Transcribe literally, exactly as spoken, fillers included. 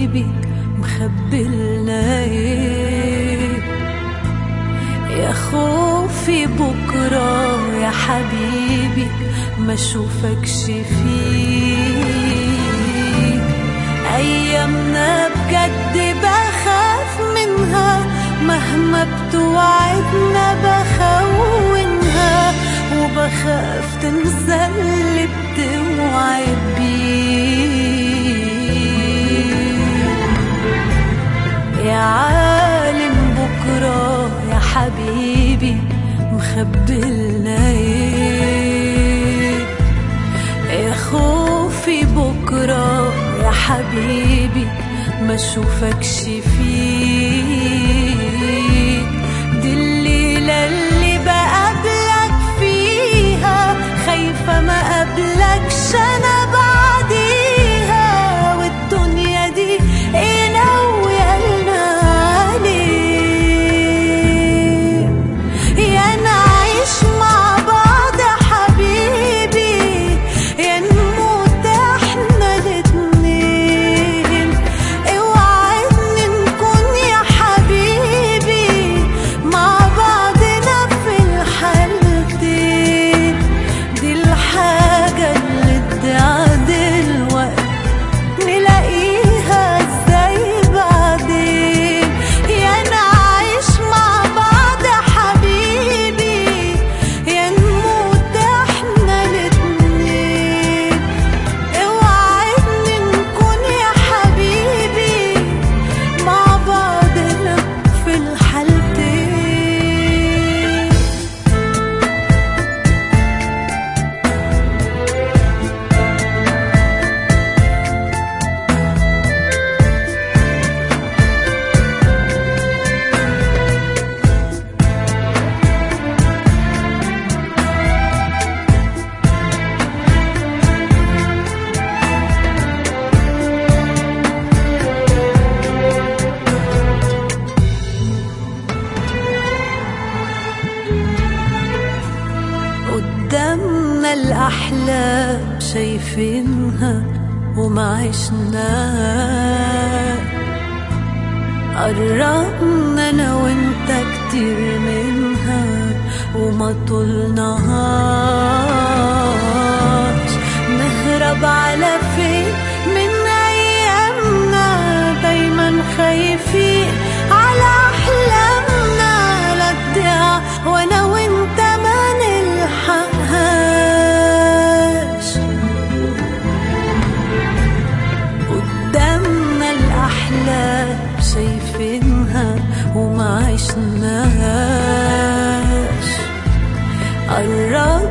حبيبي مخبلنا ايه؟ يا خوفي بكرة يا حبيبي ما اشوفكش فيه. ايامنا بجد بخاف منها، مهما بتوعدنا بخونها، وبخاف تنسى اللي بتوعد بيه. يا عالم بكرة يا حبيبي مخبلنا ايه؟ يا خوفي بكرة يا حبيبي ما اشوفكش فيه. دي الليلة اللي بقابلك فيها، خايفة ما قابلكش انا بعديها، والدنيا دي ايه ناويالنا عليه؟ يا نعيش مع بعض يا حبيبي، يا نموت احنا الاتنين. اوعدني نكون يا حبيبي مع بعضنا في الحالتين. دي الحاجة اللي تعدل الوقت نلاقيها ازاي بعدين. يا نعيش مع بعض يا حبيبي، يا نموت احنا الاتنين. اوعدني نكون يا حبيبي مع بعضنا في الحالتين. قدامنا الأحلام شايفينها وما عشناها، قربنا أنا وإنت كتير منها وما طولناهاش. نهرب على فين من أيامنا، دايما خايفين على أحلامنا لا تضيع وأنا وإنت ما نلحقهاش. قدامنا الأحلام شايفينها وما عشناهاش، قرب